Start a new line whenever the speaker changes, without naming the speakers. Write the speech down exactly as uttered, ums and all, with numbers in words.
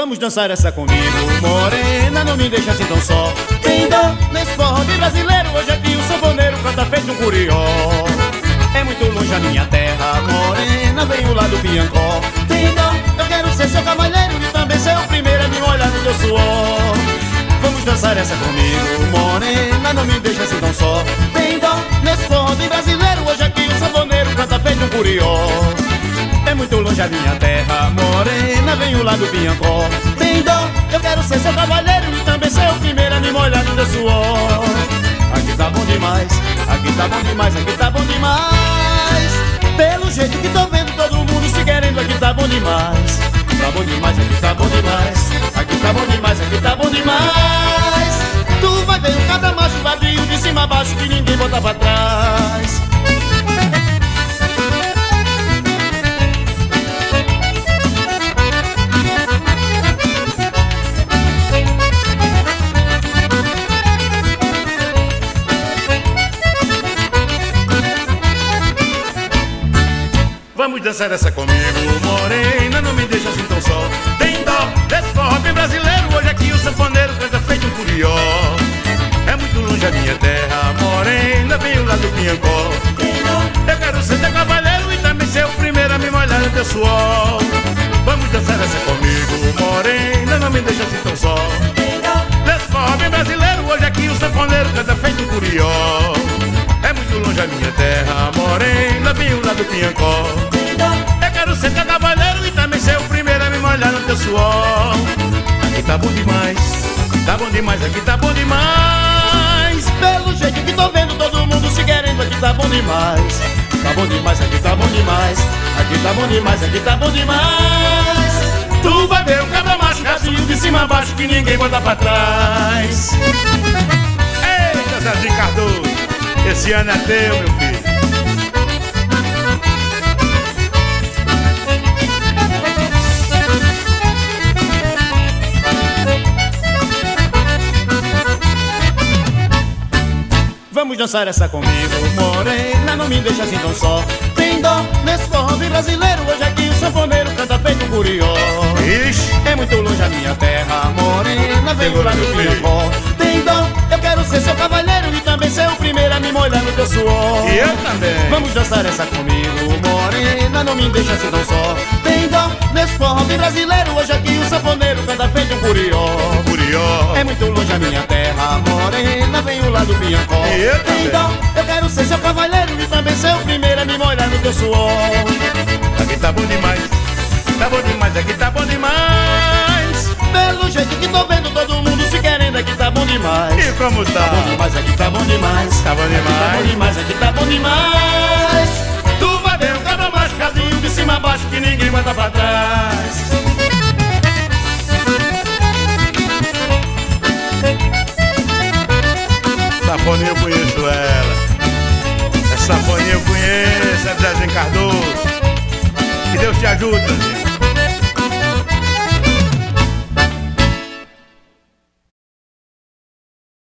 Vamos dançar essa comigo, morena, não me deixa assim tão só. Tem dó nesse forró de brasileiro, hoje aqui o sanfoneiro canta feito um curió. É muito longe a minha terra, morena, venho lá do Piancó. Tem dó, eu quero ser seu cavalheiro e também ser o primeiro a me molhar no teu suor. Vamos dançar essa comigo, morena, não me deixa assim tão só. Tem dó nesse forró de brasileiro, hoje aqui o sanfoneiro canta feito um curió. É muito longe a minha terra, morena, venho lá do Piancó. Tem dó, eu quero ser seu cavalheiro e também ser o primeiro a me molhar no teu suor. Aqui tá bom demais, aqui tá bom demais, aqui tá bom demais. Pelo jeito que tô vendo todo mundo se querendo, aqui tá bom demais. Tá bom demais, aqui tá bom demais. Aqui tá bom demais, aqui tá bom demais. Tu vai ver um cabra macho vadio de cima a baixo que ninguém bota pra trás.
Vamos dançar essa comigo, morena, não me deixa assim tão só. Tem dó desse forró bem brasileiro, hoje aqui o sanfoneiro canta feito um curió. É muito longe a minha terra, morena, venho lá do Piancó. Eu quero ser teu cavalheiro e também ser o primeiro a me molhar no teu suor. Vamos dançar essa comigo, morena, não me deixa assim tão só. Desse forró bem brasileiro, hoje aqui o sanfoneiro canta feito um curió. É muito longe a minha terra, morena, venho lá do Piancó. Eu quero ser teu cavalheiro e também ser o primeiro a me molhar no teu suor. Aqui tá bom demais, tá bom demais, aqui tá bom demais.
Pelo jeito que tô vendo todo mundo se querendo, aqui tá bom demais. Tá bom demais, aqui tá bom demais. Aqui tá bom demais, aqui tá bom demais.
Tu vai ver um cabra macho racinho de cima a baixo que ninguém bota pra trás. Eita, Zezinho Cardoso, esse ano é teu, meu filho.
Vamos dançar essa comigo, morena, não me deixa assim tão só. Tem dó nesse forró de brasileiro, hoje aqui o sanfoneiro canta feito um curió.
Ixi,
é muito longe a minha terra, morena, venho lá do Piancó. Tem dó, eu quero ser seu cavalheiro e também ser o primeiro a me molhar no teu suor.
E eu também.
Vamos dançar essa comigo, morena, não me deixa assim tão só. Tem dó nesse forró de brasileiro, hoje aqui o sanfoneiro canta feito um curió.
Curió.
É muito longe a minha terra, morena, venho lá do Piancó.
E eu
Tem
também.
dó, eu quero ser seu cavalheiro e também ser o primeiro a me molhar no teu suor.
Aqui tá bom demais, tá bom demais, aqui tá bom demais.
Pelo jeito que tô vendo todo mundo se querendo, aqui tá bom demais.
E como tá?
Tá bom demais, aqui tá bom demais.
Tá bom
Aqui tá bom
demais.
demais, aqui tá bom demais.
Tu vai ver um cabra macho rasinho de cima a baixo que ninguém bota pra trás. Safoninha eu conheço ela. Essa safoninha eu conheço, é Zezinho Cardoso. Que Deus te ajude, Zezinho.